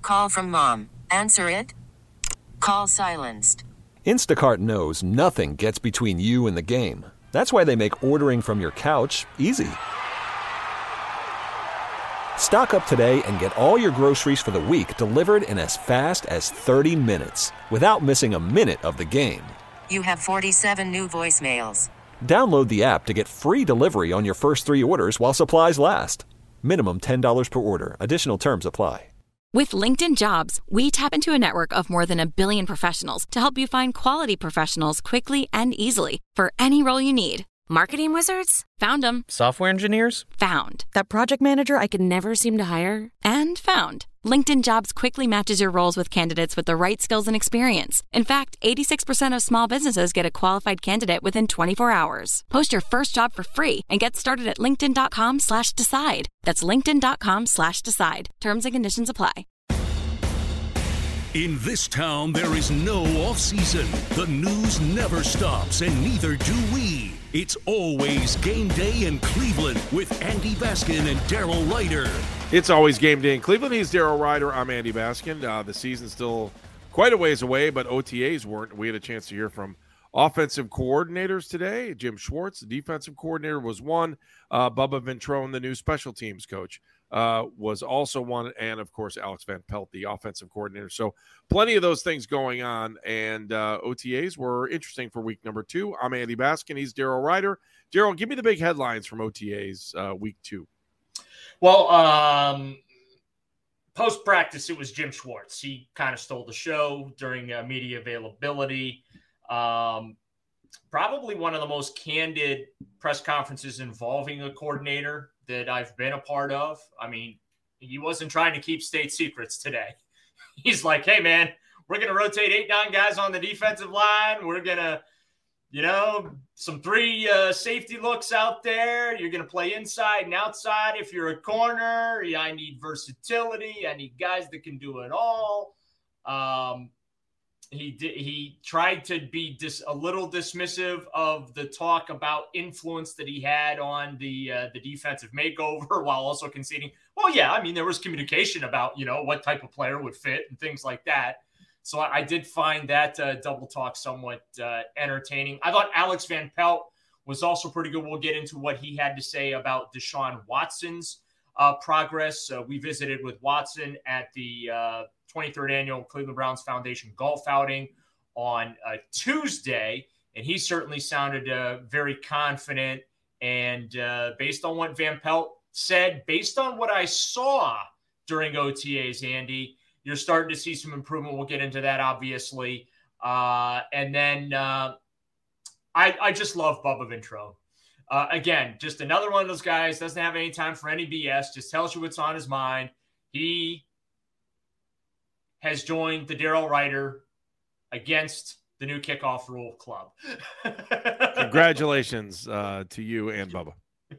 Call from mom. Answer it. Call silenced. Instacart knows nothing gets between you and the game. That's why they make ordering from your couch easy. Stock up today and get all your groceries for the week delivered in as fast as 30 minutes without missing a minute of the game. You have 47 new voicemails. Download the app to get free delivery on your first 3 orders while supplies last. Minimum $10 per order. Additional terms apply. With LinkedIn Jobs, we tap into a network of more than 1 billion professionals to help you find quality professionals quickly and easily for any role you need. Marketing wizards? Found them. Software engineers? Found. That project manager I could never seem to hire? And found. LinkedIn Jobs quickly matches your roles with candidates with the right skills and experience. In fact, 86% of small businesses get a qualified candidate within 24 hours. Post your first job for free and get started at linkedin.com/decide. That's linkedin.com/decide. Terms and conditions apply. In this town, there is no off-season. The news never stops, and neither do we. It's always game day in Cleveland with Andy Baskin and Daryl Ryder. It's always game day in Cleveland. He's Daryl Ryder. I'm Andy Baskin. The season's still quite a ways away, but OTAs weren't. We had a chance to hear from offensive coordinators today. Jim Schwartz, the defensive coordinator, was one. Bubba Ventrone, the new special teams coach, was also one. And, of course, Alex Van Pelt, the offensive coordinator. So plenty of those things going on. And OTAs were interesting for week number 2. I'm Andy Baskin. He's Daryl Ryder. Daryl, give me the big headlines from OTAs week 2. Well, post-practice, it was Jim Schwartz. He kind of stole the show during media availability. Probably one of the most candid press conferences involving a coordinator that I've been a part of. I mean, he wasn't trying to keep state secrets today. He's like, hey, man, we're going to rotate 8-9 guys on the defensive line. We're going to, some 3 safety looks out there. You're going to play inside and outside. If you're a corner, I need versatility. I need guys that can do it all. He tried to be a little dismissive of the talk about influence that he had on the defensive makeover, while also conceding, well, yeah, I mean, there was communication about, what type of player would fit and things like that. So I did find that double talk somewhat entertaining. I thought Alex Van Pelt was also pretty good. We'll get into what he had to say about Deshaun Watson's progress. We visited with Watson at the 23rd annual Cleveland Browns Foundation golf outing on Tuesday, and he certainly sounded very confident. And based on what Van Pelt said, based on what I saw during OTAs, Andy, you're starting to see some improvement. We'll get into that, obviously. And then I just love Bubba Ventrone. Again, just another one of those guys, doesn't have any time for any BS, just tells you what's on his mind. He has joined the Daryl Ryder against the new Kickoff Rule Club. Congratulations to you and Bubba.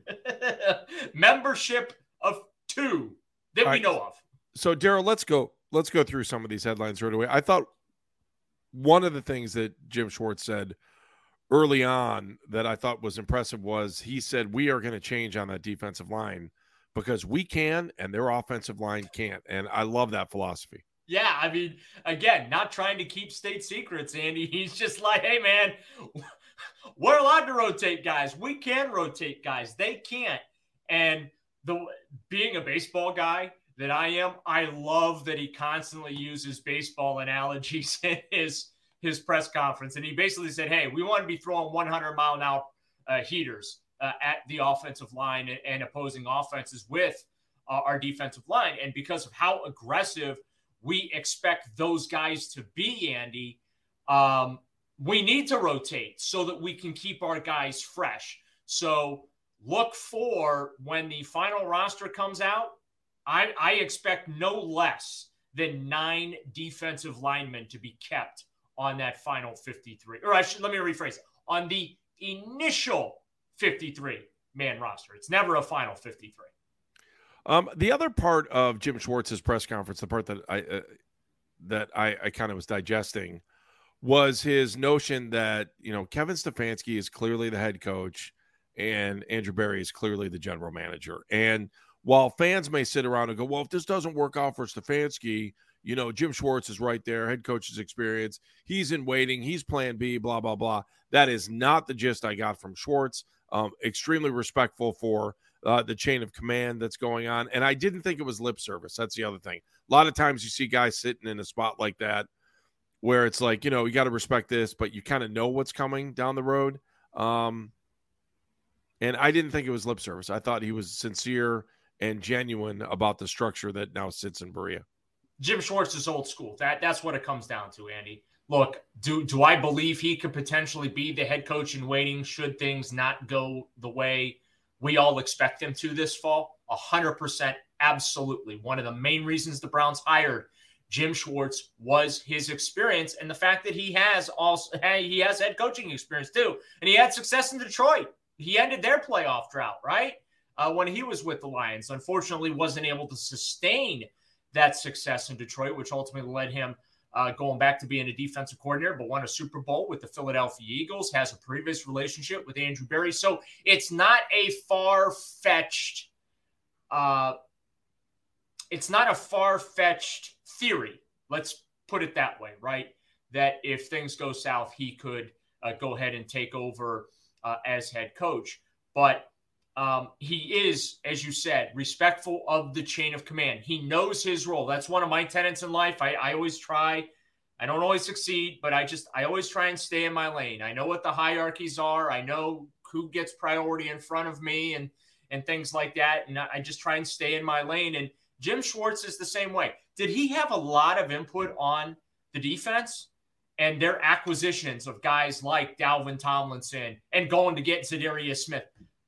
Membership of 2 that we know of. So, Daryl, let's go through some of these headlines right away. I thought one of the things that Jim Schwartz said early on that I thought was impressive was he said, we are going to change on that defensive line because we can and their offensive line can't. And I love that philosophy. Yeah, I mean, again, not trying to keep state secrets, Andy. He's just like, hey, man, we're allowed to rotate guys. We can rotate guys. They can't. And being a baseball guy that I am, I love that he constantly uses baseball analogies in his press conference. And he basically said, hey, we want to be throwing 100-mile-an-hour heaters at the offensive line and opposing offenses with our defensive line. And because of how aggressive we expect those guys to be, Andy, we need to rotate so that we can keep our guys fresh. So look for when the final roster comes out, I expect no less than 9 defensive linemen to be kept on that final 53. Or let me rephrase it. On the initial 53-man roster. It's never a final 53. The other part of Jim Schwartz's press conference, the part that I kind of was digesting, was his notion that, Kevin Stefanski is clearly the head coach and Andrew Berry is clearly the general manager. And while fans may sit around and go, well, if this doesn't work out for Stefanski, Jim Schwartz is right there, head coach's experience. He's in waiting. He's plan B, blah, blah, blah. That is not the gist I got from Schwartz. Extremely respectful for the chain of command that's going on. And I didn't think it was lip service. That's the other thing. A lot of times you see guys sitting in a spot like that where it's like, you got to respect this, but you kind of know what's coming down the road. And I didn't think it was lip service. I thought he was sincere and genuine about the structure that now sits in Berea. Jim Schwartz is old school. That's what it comes down to, Andy. Look, do I believe he could potentially be the head coach in waiting should things not go the way we all expect them to this fall? 100%, absolutely. One of the main reasons the Browns hired Jim Schwartz was his experience and the fact that he has head coaching experience too. And he had success in Detroit. He ended their playoff drought, right? When he was with the Lions. Unfortunately, wasn't able to sustain that success in Detroit, which ultimately led him going back to being a defensive coordinator, but won a Super Bowl with the Philadelphia Eagles, has a previous relationship with Andrew Berry. So it's not a far-fetched theory. Let's put it that way, right? That if things go south, he could go ahead and take over as head coach. But he is, as you said, respectful of the chain of command. He knows his role. That's one of my tenets in life. I always try. I don't always succeed, but I always try and stay in my lane. I know what the hierarchies are. I know who gets priority in front of me and things like that. And I just try and stay in my lane. And Jim Schwartz is the same way. Did he have a lot of input on the defense and their acquisitions of guys like Dalvin Tomlinson and going to get Zadarius Smith?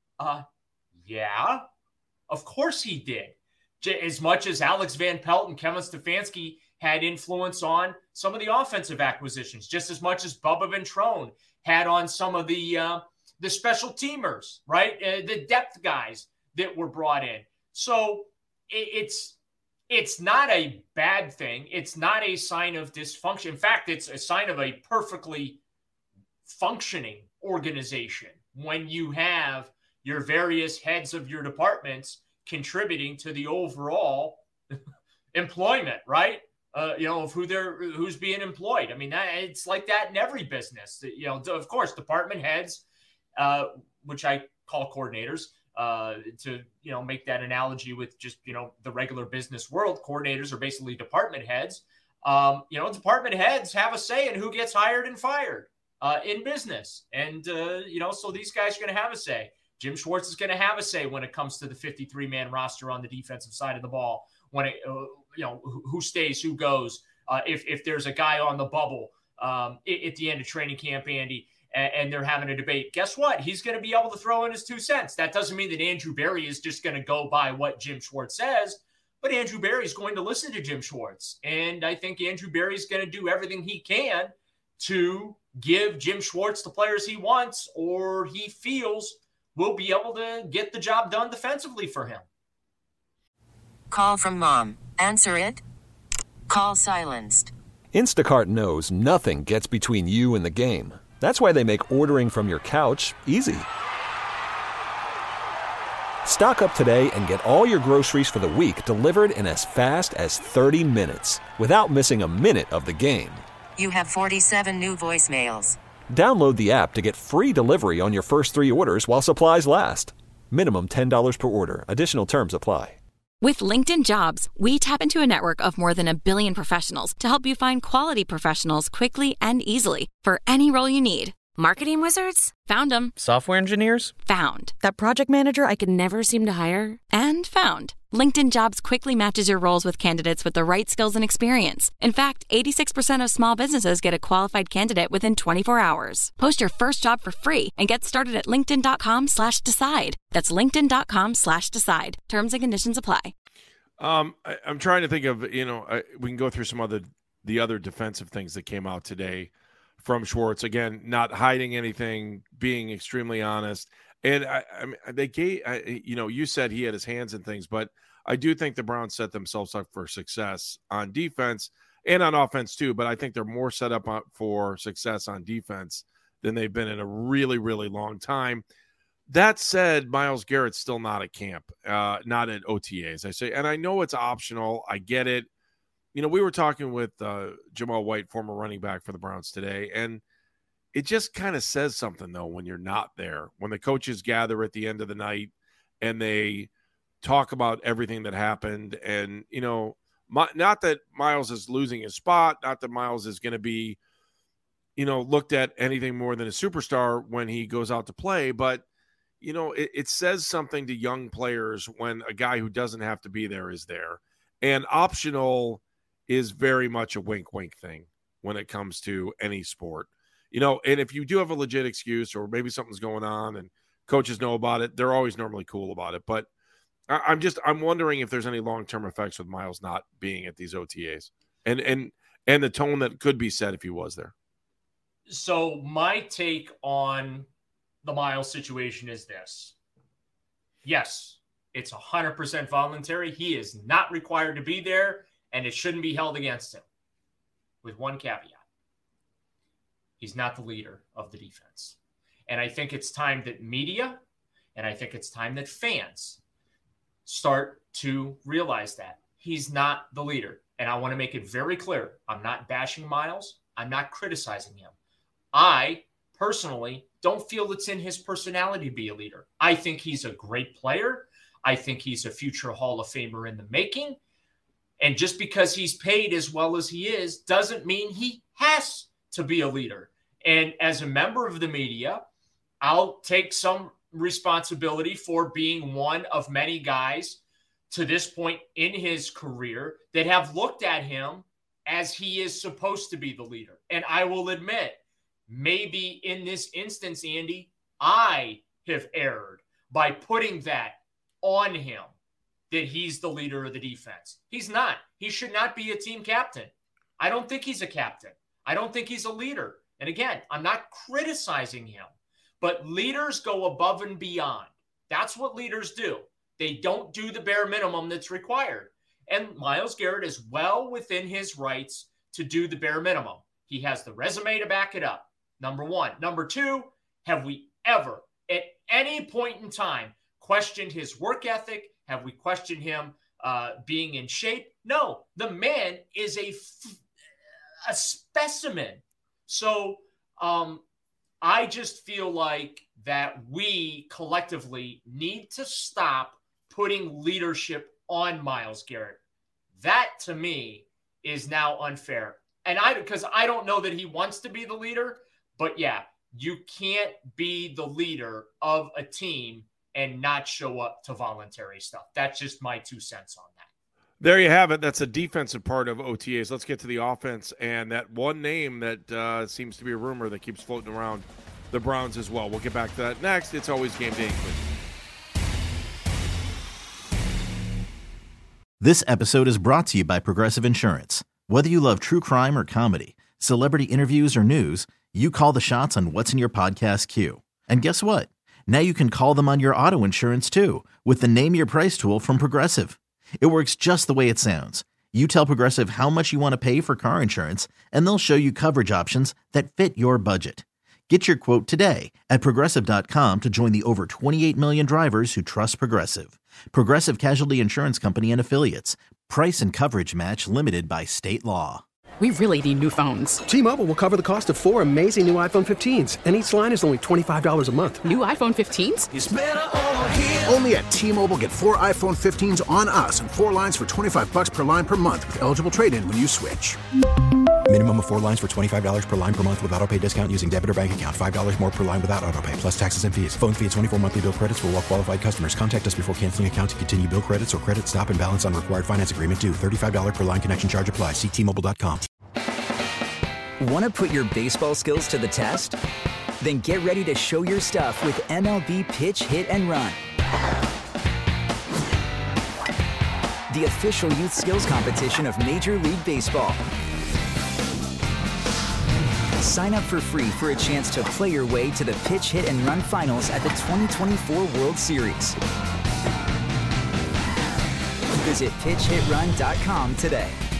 Yeah, of course he did. As much as Alex Van Pelt and Kevin Stefanski had influence on some of the offensive acquisitions, just as much as Bubba Ventrone had on some of the special teamers, right? The depth guys that were brought in. So it's not a bad thing. It's not a sign of dysfunction. In fact, it's a sign of a perfectly functioning organization when you have your various heads of your departments contributing to the overall employment, right? Of who's being employed. I mean, it's like that in every business. Of course, department heads, which I call coordinators, to make that analogy with just the regular business world. Coordinators are basically department heads. Department heads have a say in who gets hired and fired in business, and so these guys are going to have a say. Jim Schwartz is going to have a say when it comes to the 53-man roster on the defensive side of the ball. When who stays, who goes. If there's a guy on the bubble at the end of training camp, Andy, and they're having a debate, guess what? He's going to be able to throw in his 2 cents. That doesn't mean that Andrew Berry is just going to go by what Jim Schwartz says, but Andrew Berry is going to listen to Jim Schwartz. And I think Andrew Berry is going to do everything he can to give Jim Schwartz the players he wants or he feels will be able to get the job done defensively for him. Call from mom. Answer it. Call silenced. Instacart knows nothing gets between you and the game. That's why they make ordering from your couch easy. Stock up today and get all your groceries for the week delivered in as fast as 30 minutes without missing a minute of the game. You have 47 new voicemails. Download the app to get free delivery on your first 3 orders while supplies last. Minimum $10 per order. Additional terms apply. With LinkedIn Jobs, we tap into a network of more than 1 billion professionals to help you find quality professionals quickly and easily for any role you need. Marketing wizards? Found them. Software engineers? Found. That project manager I could never seem to hire? And found. LinkedIn Jobs quickly matches your roles with candidates with the right skills and experience. In fact, 86% of small businesses get a qualified candidate within 24 hours. Post your first job for free and get started at linkedin.com/decide. That's linkedin.com/decide. Terms and conditions apply. I'm trying to think of, we can go through some of the other defensive things that came out today from Schwartz. Again, not hiding anything, being extremely honest. And you said he had his hands in things, but I do think the Browns set themselves up for success on defense and on offense too. But I think they're more set up for success on defense than they've been in a really, really long time. That said, Myles Garrett's still not at camp, not at OTAs. I say, and I know it's optional. I get it. we were talking with Jamal White, former running back for the Browns today, and it just kind of says something, though, when you're not there. When the coaches gather at the end of the night and they talk about everything that happened, and, not that Miles is losing his spot, not that Miles is going to be, looked at anything more than a superstar when he goes out to play, but, it says something to young players when a guy who doesn't have to be there is there. And optional is very much a wink-wink thing when it comes to any sport. And if you do have a legit excuse or maybe something's going on and coaches know about it, they're always normally cool about it. But I'm wondering if there's any long-term effects with Miles not being at these OTAs and the tone that could be set if he was there. So my take on the Miles situation is this. Yes, it's 100% voluntary. He is not required to be there, and it shouldn't be held against him. With one caveat. He's not the leader of the defense. And I think it's time that media, and I think it's time that fans start to realize that. He's not the leader. And I want to make it very clear. I'm not bashing Miles. I'm not criticizing him. I personally don't feel it's in his personality to be a leader. I think he's a great player. I think he's a future Hall of Famer in the making. And just because he's paid as well as he is doesn't mean he has to be a leader. And as a member of the media, I'll take some responsibility for being one of many guys to this point in his career that have looked at him as he is supposed to be the leader. And I will admit, maybe in this instance, Andy, I have erred by putting that on him, that he's the leader of the defense. He's not. He should not be a team captain. I don't think he's a captain. I don't think he's a leader. And again, I'm not criticizing him, but leaders go above and beyond. That's what leaders do. They don't do the bare minimum that's required. And Myles Garrett is well within his rights to do the bare minimum. He has the resume to back it up. Number one. Number two, have we ever, at any point in time, questioned his work ethic? Have we questioned him being in shape? No, the man is a specimen. So I just feel like that we collectively need to stop putting leadership on Myles Garrett. That, to me, is now unfair. And because I don't know that he wants to be the leader, but yeah, you can't be the leader of a team and not show up to voluntary stuff. That's just my 2 cents on that. There you have it. That's a defensive part of OTAs. Let's get to the offense and that one name that seems to be a rumor that keeps floating around the Browns as well. We'll get back to that next. It's always game day in Cleveland. This episode is brought to you by Progressive Insurance. Whether you love true crime or comedy, celebrity interviews or news, you call the shots on what's in your podcast queue. And guess what? Now you can call them on your auto insurance too with the Name Your Price tool from Progressive. It works just the way it sounds. You tell Progressive how much you want to pay for car insurance, and they'll show you coverage options that fit your budget. Get your quote today at Progressive.com to join the over 28 million drivers who trust Progressive. Progressive Casualty Insurance Company and Affiliates. Price and coverage match limited by state law. We really need new phones. T-Mobile will cover the cost of 4 amazing new iPhone 15s, and each line is only $25 a month. New iPhone 15s? It's better over here. Only at T-Mobile, get 4 iPhone 15s on us and 4 lines for $25 per line per month with eligible trade-in when you switch. Minimum of 4 lines for $25 per line per month with autopay discount using debit or bank account. $5 more per line without autopay, plus taxes and fees. Phone fee at 24 monthly bill credits for well-qualified customers. Contact us before canceling account to continue bill credits or credit stop and balance on required finance agreement due. $35 per line connection charge applies. See T-Mobile.com. Want to put your baseball skills to the test? Then get ready to show your stuff with MLB Pitch, Hit, and Run. The official youth skills competition of Major League Baseball. Sign up for free for a chance to play your way to the Pitch, Hit, and Run finals at the 2024 World Series. Visit PitchHitRun.com today.